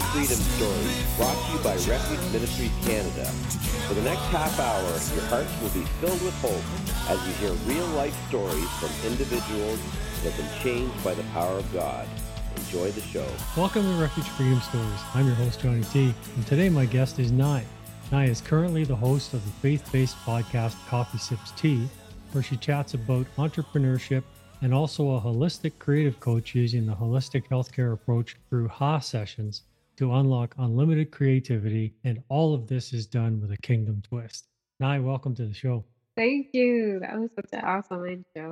Freedom Stories, brought to you by Refuge Ministries Canada. For the next half hour, your hearts will be filled with hope as you hear real-life stories from individuals that have been changed by the power of God. Enjoy the show. Welcome to Refuge Freedom Stories. I'm your host, Johnny T, and today my guest is Nye. Nye is currently the host of the faith-based podcast Coffee Sips Tea, where she chats about entrepreneurship and also a holistic creative coach using the holistic healthcare approach through HA sessions to unlock unlimited creativity. And all of this is done with a kingdom twist. Nye, welcome to the show. Thank you. That was such an awesome intro.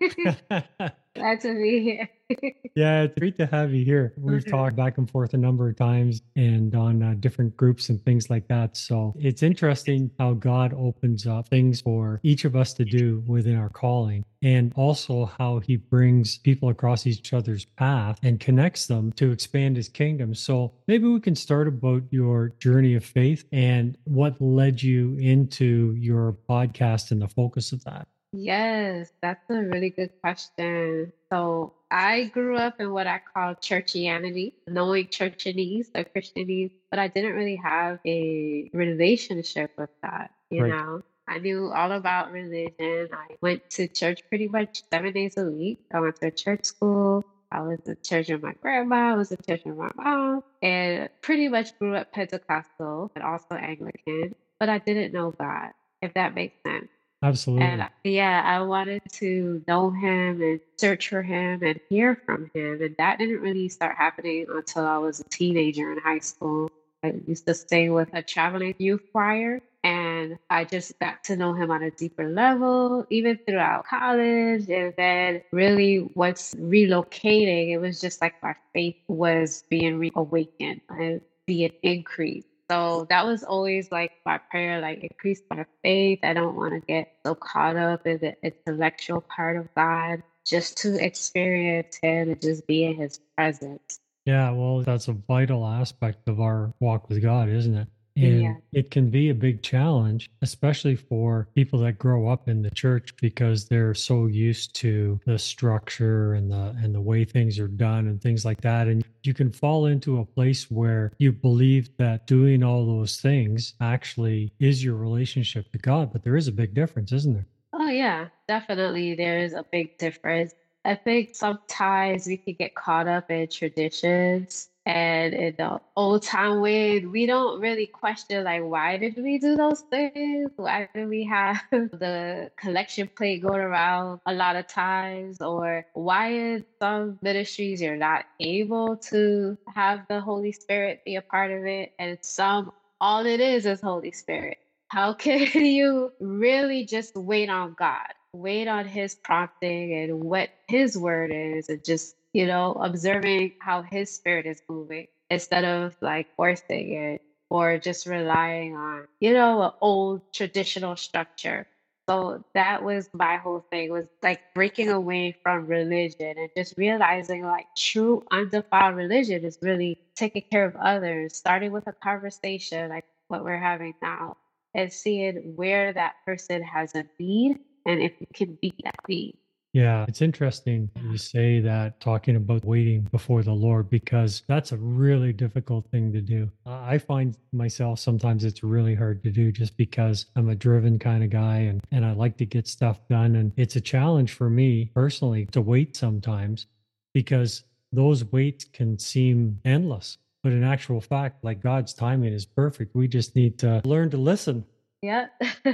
Glad to be here. Yeah, it's great to have you here. We've talked back and forth a number of times and on different groups and things like that. So it's interesting how God opens up things for each of us to do within our calling, and also how he brings people across each other's path and connects them to expand his kingdom. So maybe we can start about your journey of faith and what led you into your podcast and the focus of that. Yes, that's a really good question. So I grew up in what I call churchianity, knowing churchanese or Christianese, but I didn't really have a relationship with that, Right. I knew all about religion. I went to church pretty much 7 days a week. I went to church school. I was in church with my grandma. I was in church with my mom, and pretty much grew up Pentecostal and also Anglican, but I didn't know God, if that makes sense. Absolutely. And I wanted to know him and search for him and hear from him. And that didn't really start happening until I was a teenager in high school. I used to stay with a traveling youth choir, and I just got to know him on a deeper level, even throughout college. And then really once relocating, it was just like my faith was being reawakened and being increased. So that was always like my prayer, like increase my faith. I don't want to get so caught up in the intellectual part of God, just to experience him and just be in his presence. Yeah, well, that's a vital aspect of our walk with God, isn't it? Yeah. And it can be a big challenge, especially for people that grow up in the church because they're so used to the structure and the way things are done and things like that. And you can fall into a place where you believe that doing all those things actually is your relationship to God, but there is a big difference, isn't there? Oh, yeah, definitely. There is a big difference. I think sometimes we can get caught up in traditions and in the old time way. We don't really question, like, why did we do those things? Why do we have the collection plate going around a lot of times? Or why in some ministries you're not able to have the Holy Spirit be a part of it, and some all it is Holy Spirit. How can you really just wait on God, wait on his prompting and what his word is, and just, observing how his spirit is moving instead of like forcing it or just relying on, an old traditional structure. So that was my whole thing, was like breaking away from religion and just realizing like true undefiled religion is really taking care of others, starting with a conversation like what we're having now, and seeing where that person has a need and if you can meet that need. Yeah, it's interesting you say that, talking about waiting before the Lord, because that's a really difficult thing to do. I find myself sometimes it's really hard to do just because I'm a driven kind of guy and I like to get stuff done. And it's a challenge for me personally to wait sometimes because those waits can seem endless. But in actual fact, like God's timing is perfect. We just need to learn to listen. Yeah,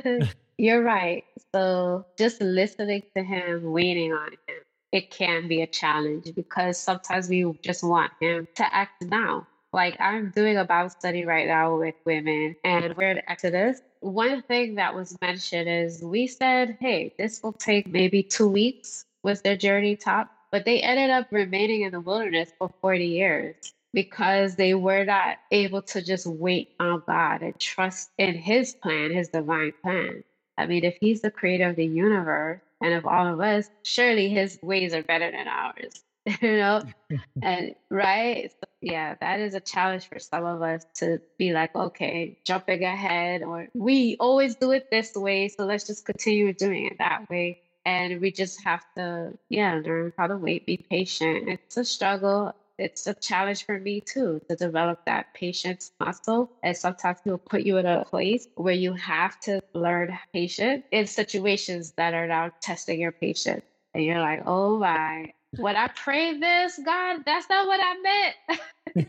you're right. So just listening to him, waiting on him, it can be a challenge because sometimes we just want him to act now. Like I'm doing a Bible study right now with women, and we're in Exodus. One thing that was mentioned is we said, hey, this will take maybe 2 weeks was their journey top, but they ended up remaining in the wilderness for 40 years because they were not able to just wait on God and trust in his plan, his divine plan. I mean, if he's the creator of the universe and of all of us, surely his ways are better than ours, you know? And right? So, yeah, that is a challenge for some of us to be like, okay, jumping ahead, or we always do it this way, so let's just continue doing it that way. And we just have to, learn how to wait, be patient. It's a struggle. it's a challenge for me too to develop that patience muscle. And sometimes he'll put you in a place where you have to learn patience in situations that are now testing your patience. And you're like, oh my, when I prayed this, God, that's not what I meant.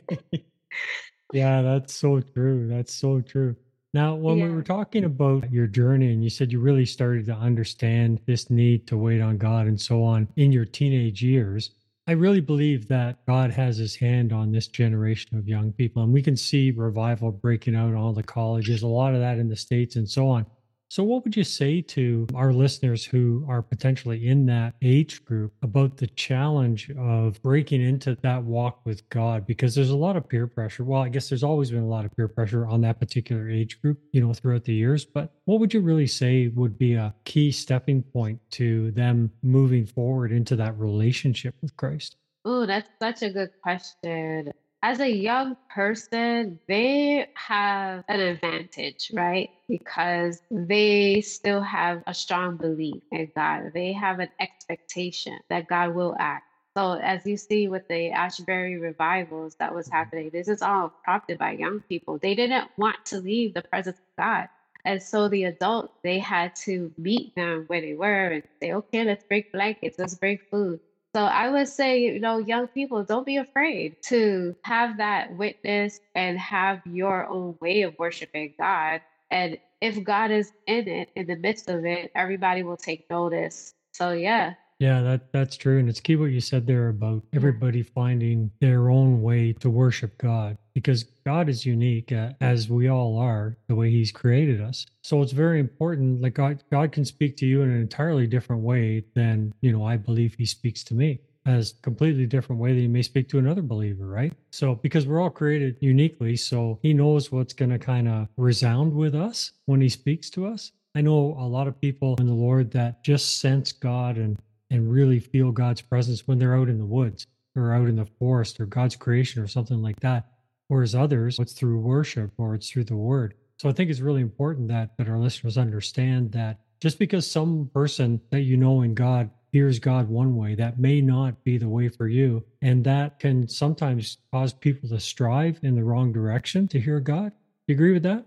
Yeah, that's so true. That's so true. Now, when we were Yeah. talking about your journey and you said you really started to understand this need to wait on God and so on in your teenage years, I really believe that God has his hand on this generation of young people. And we can see revival breaking out in all the colleges, a lot of that in the States and so on. So, what would you say to our listeners who are potentially in that age group about the challenge of breaking into that walk with God? Because there's a lot of peer pressure. Well, I guess there's always been a lot of peer pressure on that particular age group, throughout the years. But what would you really say would be a key stepping point to them moving forward into that relationship with Christ? Oh, that's such a good question. As a young person, they have an advantage, right? Because they still have a strong belief in God. They have an expectation that God will act. So, as you see with the Ashbury revivals that was happening, this is all prompted by young people. They didn't want to leave the presence of God. And so the adults, they had to meet them where they were and say, okay, let's break blankets, let's break food. So I would say, young people, don't be afraid to have that witness and have your own way of worshiping God. And if God is in it, in the midst of it, everybody will take notice. So yeah. Yeah, that's true. And it's key what you said there about Yeah. everybody finding their own way to worship God because God is unique as we all are the way he's created us. So it's very important. Like God can speak to you in an entirely different way than, I believe he speaks to me as a completely different way that he may speak to another believer, right? So because we're all created uniquely, so he knows what's going to kind of resound with us when he speaks to us. I know a lot of people in the Lord that just sense God and really feel God's presence when they're out in the woods or out in the forest or God's creation or something like that. Whereas others, it's through worship or it's through the word. So I think it's really important that our listeners understand that just because some person that you know in God hears God one way, that may not be the way for you. And that can sometimes cause people to strive in the wrong direction to hear God. Do you agree with that?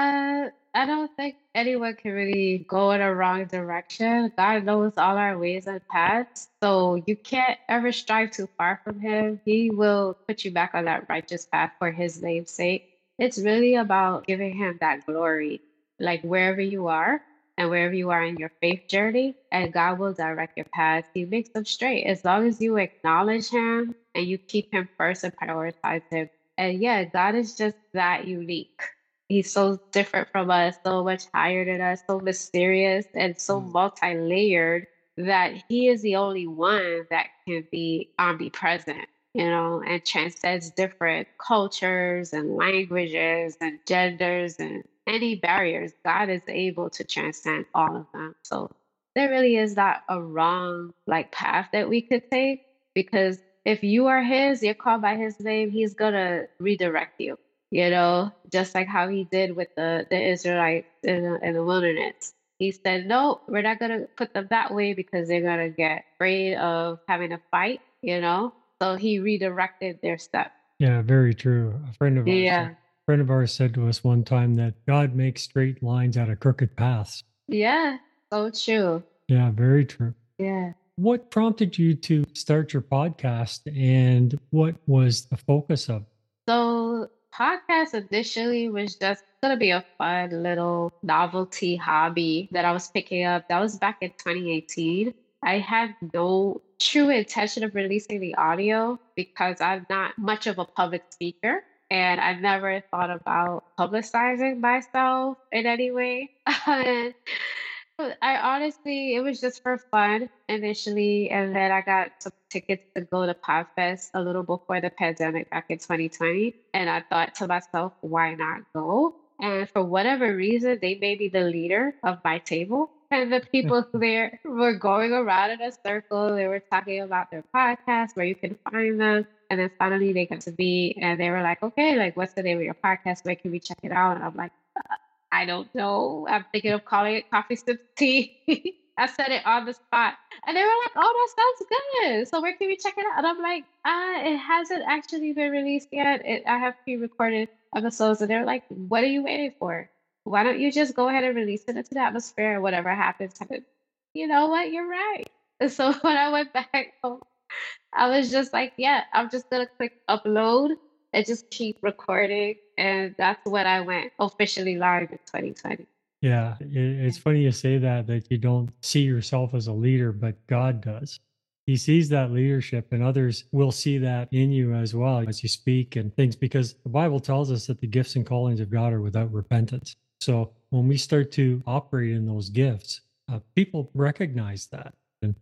I don't think anyone can really go in a wrong direction. God knows all our ways and paths. So you can't ever strive too far from him. He will put you back on that righteous path for his name's sake. It's really about giving him that glory, like wherever you are and wherever you are in your faith journey, and God will direct your path. He makes them straight as long as you acknowledge him and you keep him first and prioritize him. And yeah, God is just that unique. He's so different from us, so much higher than us, so mysterious and so multi-layered that he is the only one that can be omnipresent, and transcends different cultures and languages and genders and any barriers. God is able to transcend all of them. So there really is not a wrong path that we could take because if you are his, you're called by his name, he's gonna redirect you, just like how he did with the Israelites in the wilderness. He said, no, we're not going to put them that way because they're going to get afraid of having a fight, So he redirected their steps. Yeah, very true. Yeah. Friend of ours said to us one time that God makes straight lines out of crooked paths. Yeah. So true. Yeah, very true. Yeah. What prompted you to start your podcast and what was the focus of it? So podcast initially was just gonna be a fun little novelty hobby that I was picking up. That was back in 2018. I had no true intention of releasing the audio because I'm not much of a public speaker and I never thought about publicizing myself in any way. And I honestly, it was just for fun initially, and then I got some tickets to go to Podfest a little before the pandemic back in 2020, and I thought to myself, why not go? And for whatever reason, they made me the leader of my table. And the people there were going around in a circle. They were talking about their podcast, where you can find them. And then finally they got to me and they were like, okay, what's the name of your podcast? Where can we check it out? And I'm like, I don't know. I'm thinking of calling it Coffee Sip Tea. I said it on the spot. And they were like, oh, that sounds good. So where can we check it out? And I'm like, it hasn't actually been released yet. I have pre-recorded episodes. And they're like, what are you waiting for? Why don't you just go ahead and release it into the atmosphere and whatever happens, happens. You know what? You're right. And so when I went back home, I was just like, yeah, I'm just gonna click upload and just keep recording. And that's when I went officially live in 2020. Yeah, it's funny you say that you don't see yourself as a leader, but God does. He sees that leadership, and others will see that in you as well as you speak and things, because the Bible tells us that the gifts and callings of God are without repentance. So when we start to operate in those gifts, people recognize that.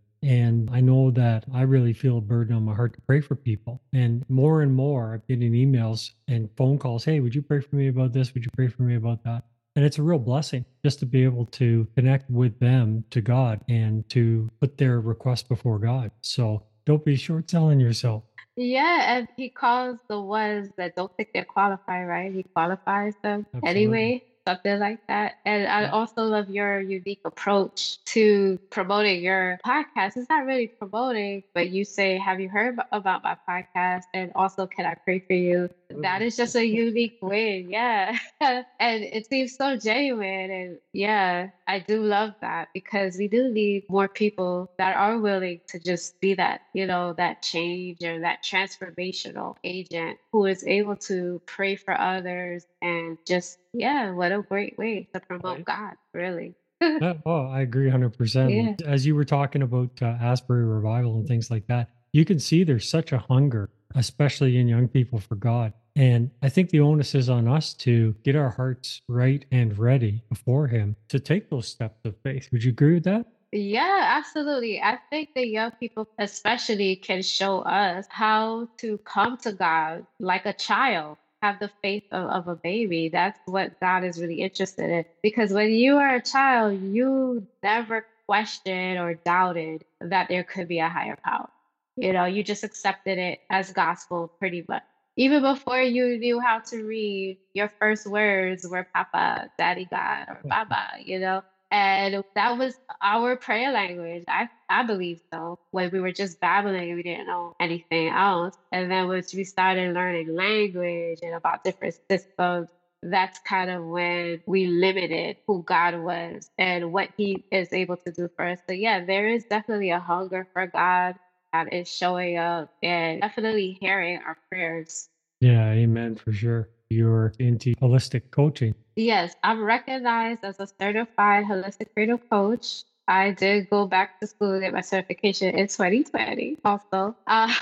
And I know that I really feel a burden on my heart to pray for people. And more, I'm getting emails and phone calls. Hey, would you pray for me about this? Would you pray for me about that? And it's a real blessing just to be able to connect with them to God and to put their request before God. So don't be short selling yourself. Yeah, and he calls the ones that don't think they're qualified, right? He qualifies them Absolutely. anyway, something like that. And I Yeah. also love your unique approach to promoting your podcast. It's not really promoting, but you say, have you heard about my podcast? And also, can I pray for you? That is just a unique way. Yeah. And it seems so genuine. And yeah, I do love that because we do need more people that are willing to just be that, that change or that transformational agent who is able to pray for others and just, yeah, what a great way to promote Right. God, really. Oh, I agree 100%. Yeah. As you were talking about Asbury Revival and things like that, you can see there's such a hunger, especially in young people, for God. And I think the onus is on us to get our hearts right and ready before Him to take those steps of faith. Would you agree with that? Yeah, absolutely. I think the young people, especially, can show us how to come to God like a child, have the faith of a baby. That's what God is really interested in. Because when you are a child, you never questioned or doubted that there could be a higher power. You just accepted it as gospel pretty much. Even before you knew how to read, your first words were Papa, Daddy God, or Baba. And that was our prayer language. I believe so. When we were just babbling, we didn't know anything else. And then once we started learning language and about different systems, that's kind of when we limited who God was and what He is able to do for us. So yeah, there is definitely a hunger for God that is showing up and definitely hearing our prayers. Yeah, amen, for sure. You're into holistic coaching. Yes, I'm recognized as a certified holistic creative coach. I did go back to school to get my certification in 2020 also.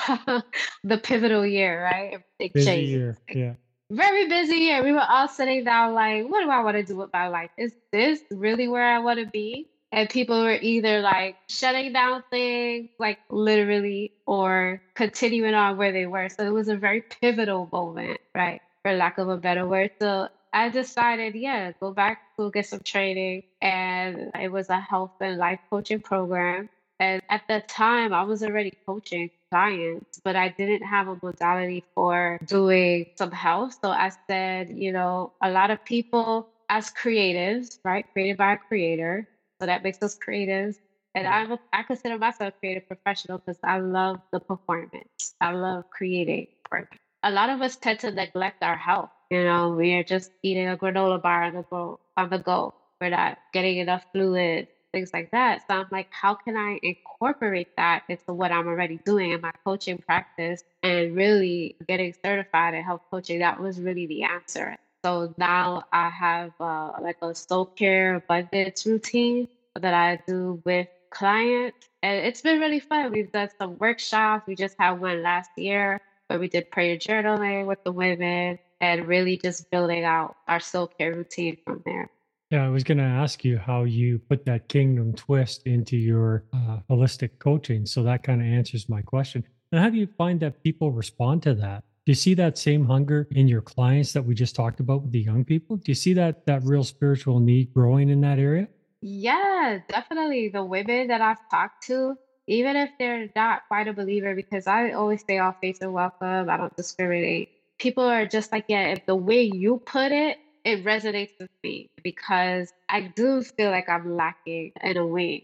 The pivotal year, right? Everything Busy changed. year. Yeah. Very busy year. We were all sitting down like, what do I want to do with my life? Is this really where I want to be? And people were either like shutting down things, like literally, or continuing on where they were. So it was a very pivotal moment, right? For lack of a better word. So I decided, yeah, go back to get some training. And it was a health and life coaching program. And at the time, I was already coaching clients, but I didn't have a modality for doing some health. So I said, a lot of people as creatives, right? Created by a creator. So that makes us creatives. And I consider myself a creative professional because I love the performance. I love creating work. A lot of us tend to neglect our health. We are just eating a granola bar on the go. We're not getting enough fluid, things like that. So I'm like, how can I incorporate that into what I'm already doing in my coaching practice and really getting certified in health coaching? That was really the answer. So now I have like a soul care abundance routine that I do with clients. And it's been really fun. We've done some workshops. We just had one last year where we did prayer journaling with the women and really just building out our soul care routine from there. Yeah, I was going to ask you how you put that kingdom twist into your holistic coaching. So that kind of answers my question. And how do you find that people respond to that? Do you see that same hunger in your clients that we just talked about with the young people? Do you see that real spiritual need growing in that area? Yeah, definitely. The women that I've talked to, even if they're not quite a believer, because I always say all faiths are welcome, I don't discriminate. People are just like, yeah, if the way you put it resonates with me because I do feel like I'm lacking in a way.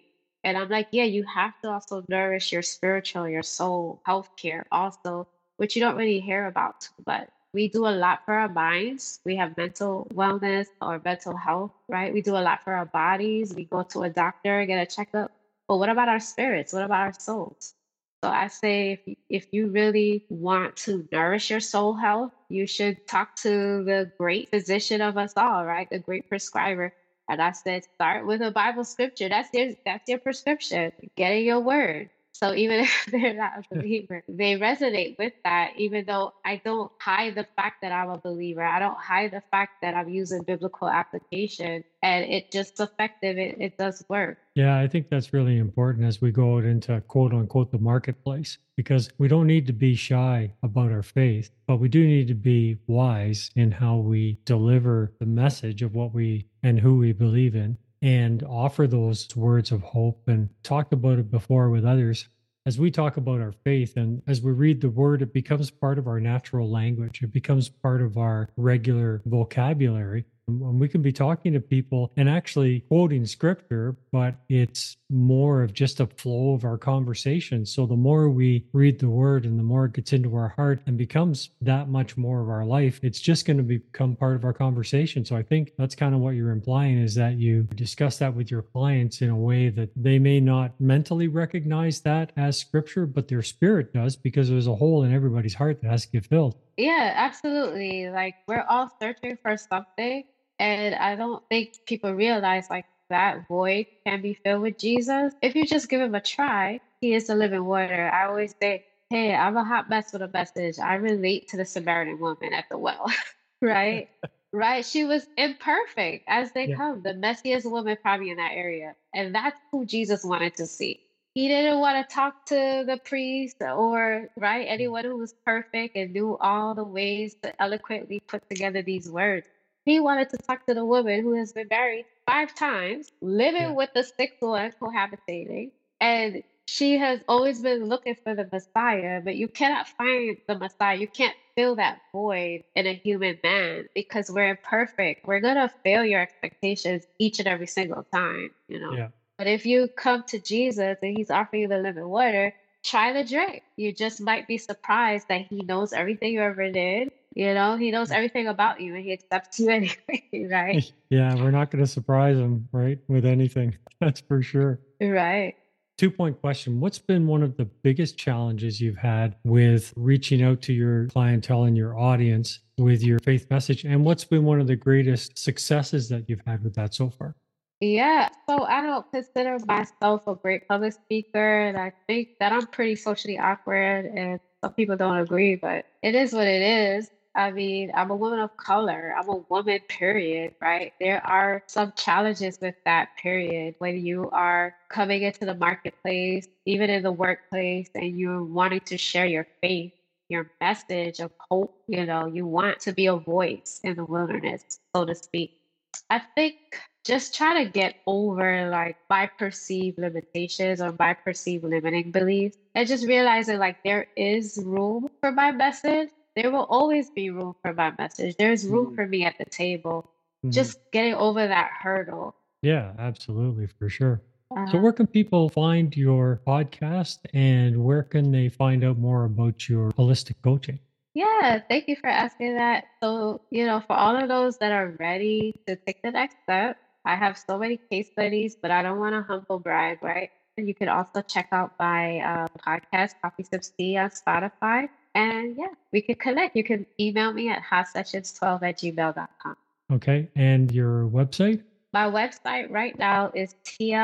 And I'm like, yeah, you have to also nourish your spiritual, your soul, healthcare also, which you don't really hear about. But we do a lot for our minds. We have mental wellness or mental health, right? We do a lot for our bodies. We go to a doctor, get a checkup. But what about our spirits? What about our souls? So I say if you really want to nourish your soul health, you should talk to the great physician of us all, right? The great prescriber. And I said, start with a Bible scripture. That's your prescription. Get in your word. So even if they're not a believer, they resonate with that, even though I don't hide the fact that I'm a believer. I don't hide the fact that I'm using biblical application and it just effective. It does work. Yeah, I think that's really important as we go out into quote unquote the marketplace, because we don't need to be shy about our faith, but we do need to be wise in how we deliver the message of what we and who we believe in and offer those words of hope and talked about it before with others. As we talk about our faith and as we read the word, it becomes part of our natural language. It becomes part of our regular vocabulary. And we can be talking to people and actually quoting scripture, but it's more of just a flow of our conversation. So the more we read the word and the more it gets into our heart and becomes that much more of our life, it's just going to become part of our conversation. So I think that's kind of what you're implying, is that you discuss that with your clients in a way that they may not mentally recognize that as scripture, but their spirit does, because there's a hole in everybody's heart that has to get filled. Yeah, absolutely. Like we're all searching for something. And I don't think people realize like that void can be filled with Jesus. If you just give him a try, he is the living water. I always say, hey, I'm a hot mess with a message. I relate to the Samaritan woman at the well, right? Right. She was imperfect as they Yeah. come, the messiest woman probably in that area. And that's who Jesus wanted to see. He didn't want to talk to the priest or right anyone who was perfect and knew all the ways to eloquently put together these words. He wanted to talk to the woman who has been married 5 times, Yeah. living with the sixth one, cohabitating, and she has always been looking for the Messiah, but you cannot find the Messiah. You can't fill that void in a human man because we're imperfect. We're gonna fail your expectations each and every single time, you know. Yeah. But if you come to Jesus and he's offering you the living water, try the drink. You just might be surprised that he knows everything you ever did. You know, he knows everything about you and he accepts you anyway, right? Yeah, we're not going to surprise them, right? With anything. That's for sure. Right. 2 point question. What's been one of the biggest challenges you've had with reaching out to your clientele and your audience with your faith message? And what's been one of the greatest successes that you've had with that so far? Yeah, so I don't consider myself a great public speaker, and I think that I'm pretty socially awkward, and some people don't agree, but it is what it is. I mean, I'm a woman of color. I'm a woman, period, right? There are some challenges with that, period. When you are coming into the marketplace, even in the workplace, and you're wanting to share your faith, your message of hope, you want to be a voice in the wilderness, so to speak. I think just try to get over like my perceived limitations or my perceived limiting beliefs and just realizing like there is room for my message. There will always be room for my message. There's room for me at the table. Mhm. Just getting over that hurdle. Yeah, absolutely, for sure. So, Uh, where can people find your podcast and where can they find out more about your holistic coaching? yeah, thank you for asking that. So, for all of those that are ready to take the next step, I have so many case studies, but I don't want to humble brag, right? And you can also check out my podcast, Coffee Sips Tea, on Spotify. And yeah, we can connect. You can email me at hotsessions12@gmail.com. Okay. And your website? My website right now is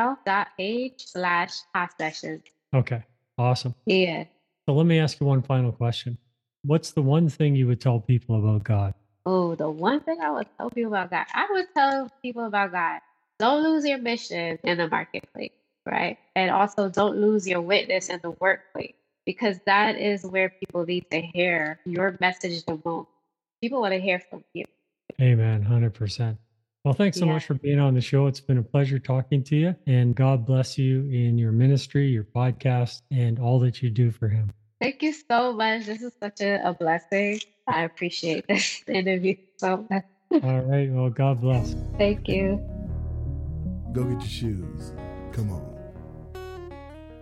tl.page/hotsessions. Okay. Awesome. Yeah. So, let me ask you one final question. What's the one thing you would tell people about God? Oh, the one thing I would tell people about God, I would tell people about God, don't lose your mission in the marketplace, right? And also don't lose your witness in the workplace because that is where people need to hear your message the most. People want to hear from you. Amen. 100%. Well, thanks so Yeah. much for being on the show. It's been a pleasure talking to you, and God bless you in your ministry, your podcast, and all that you do for Him. Thank you so much. This is such a blessing. I appreciate this interview so much. All right. Well, God bless. Thank you. Go get your shoes. Come on.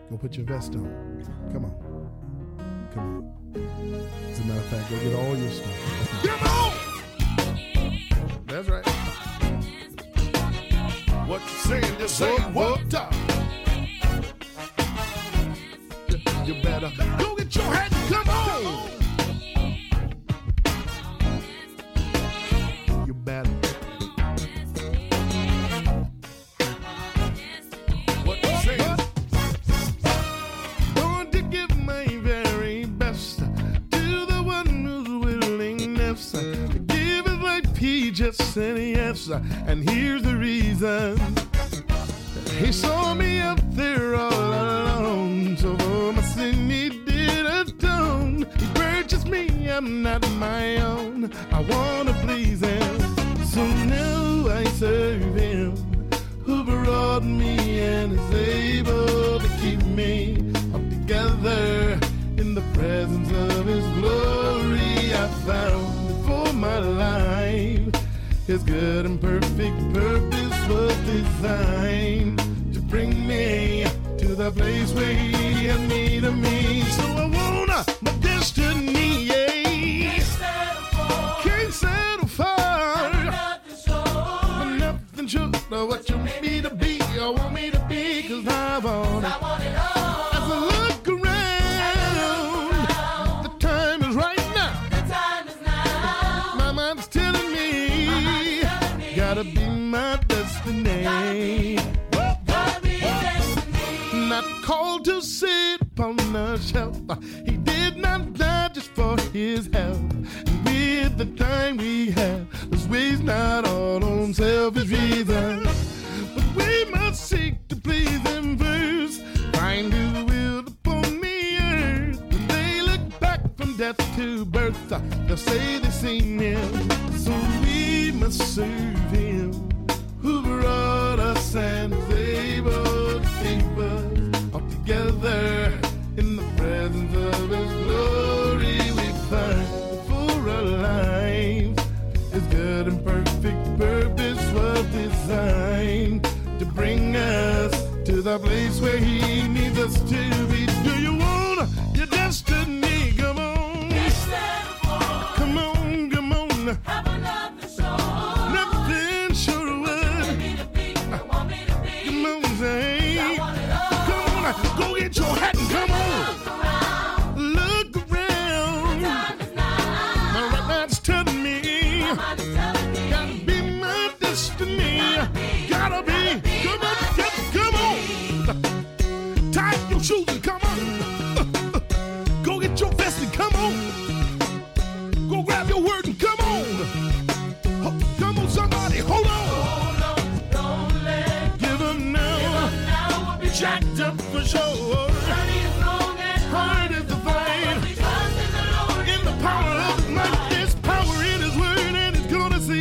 Go put your vest on. Come on. Come on. As a matter of fact, go get all your stuff. Come on! That's right. What you saying? Just say what up. You better go get your hat and come on. You better. What you saying? Going to give my very best to the one whose willingness to give his life. He just said yes, and here's the reason. He saw me up there all alone, so for my sin he did atone. He purchased me, I'm not my own. I wanna please him, so now I serve him, who brought me and is able to keep me all together in the presence of his glory. I found for my life his good and perfect purpose was designed to bring me to the place where he had need of me. So I wanna my destiny, yeah. Can't settle for nothing short of what you want me to be. I want me to be, 'cause I want it all. As I look around, the time is right now. My mind's telling me, gotta be my destiny. Not called to sit upon a shelf. He did not die just for his health. And with the time we have, let's waste not all on selfish reasons. But we must seek to please him first. Find his will upon the earth. When they look back from death to birth, they'll say they've seen him. So we must serve him, who brought us and is able to keep us all together in the presence of his glory. We find for our lives his good and perfect purpose was designed to bring us to the place where he needs us to be. Do you want your destiny? Come on. Come on, come on. Nothing sure would. Come on, say. Come on, go get your hat and come on. Look around. My right mind's telling me, gotta be my destiny. Gotta be. Come on, come on. Tie up your shoes and come on. Go get your vest and come on. Go grab your word and come on. Come on, somebody, hold on. Give up now. We'll be jacked up for sure. Hard is the fight. In the power of his might, there's power in his word, and it's gonna see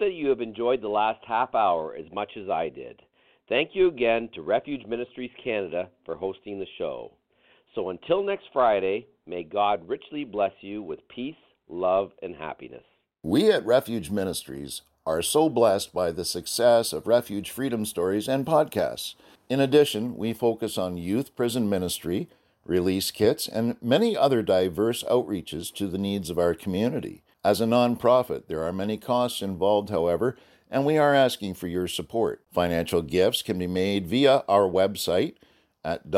that you have enjoyed the last half hour as much as I did. Thank you again to Refuge Ministries Canada for hosting the show. So until next Friday, may God richly bless you with peace, love, and happiness. We at Refuge Ministries are so blessed by the success of Refuge Freedom Stories and podcasts. In addition, we focus on youth prison ministry, release kits, and many other diverse outreaches to the needs of our community. As a nonprofit, there are many costs involved, however, and we are asking for your support. Financial gifts can be made via our website at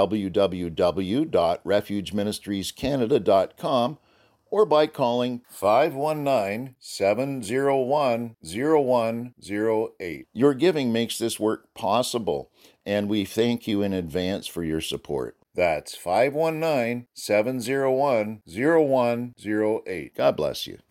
www.refugeministriescanada.com or by calling 519-701-0108. Your giving makes this work possible, and we thank you in advance for your support. That's 519-701-0108. God bless you.